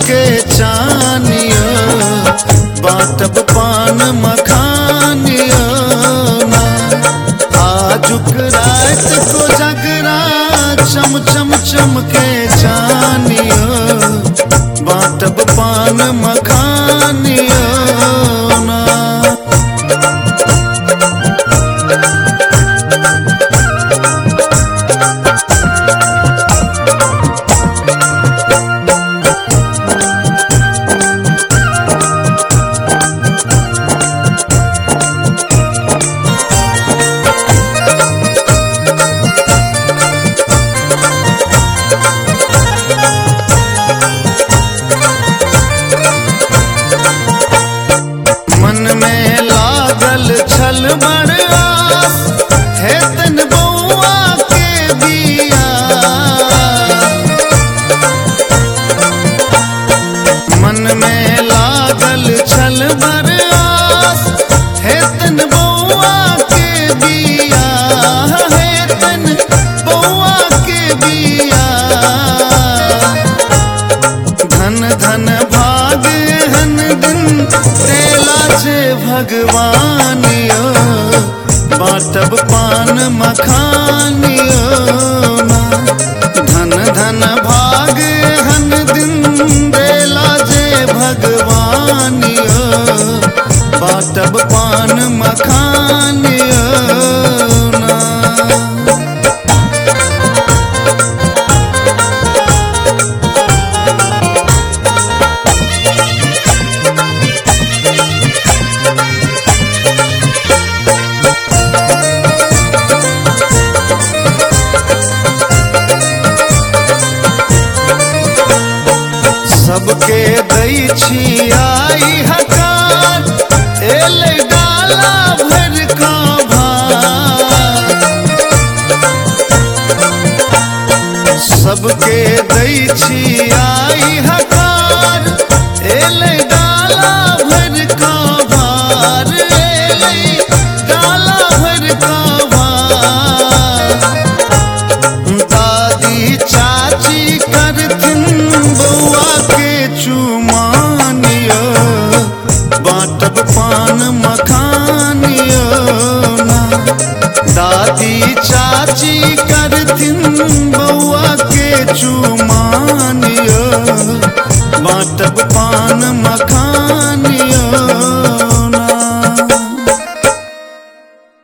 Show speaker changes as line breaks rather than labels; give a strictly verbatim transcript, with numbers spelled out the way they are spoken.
के चानियो, बाटब पान मखानियो ना। आजुक रात को जगरा चम चम चम के चानियो, बाटब पान मखानियो ना। मन में लागल छल बड़ आस, हे तन बउआ के बिया। मन में लागल छल बड़ आस, हे तन बउआ के बिया, हे तन बउआ के बिया। धन धन भाग हन दिन तेला जे भगवानियो, बाटब पान मखानियो ना। धन धन भाग हन दिन देला जे भगवानियो, बाटब पान मखानियो ना। सबके दै छियाई हकार, एले डाला भर का भार। सबके दै छियाई हकार, एले डाला भर का भार, एले डाला भर का भार। दादी चाची करथिन बउआ के चुमानियो, बाटब पान मखानियो ना। दादी चाची करथिन बउआ के चुमानियो, बाटब पान